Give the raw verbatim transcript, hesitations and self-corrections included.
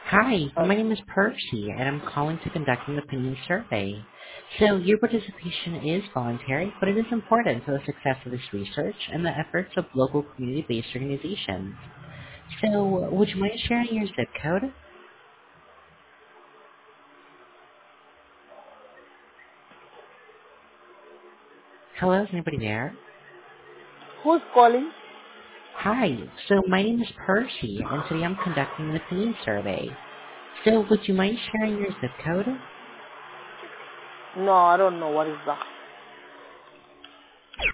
Hi, Uh, my name is Percy, and I'm calling to conduct an opinion survey. So your participation is voluntary, but it is important to the success of this research and the efforts of local community-based organizations. So would you mind sharing your zip code? Hello, is anybody there? who's calling? Hi, so my name is Percy, and today I'm conducting an opinion survey. So would you mind sharing your zip code? No, I don't know what is that.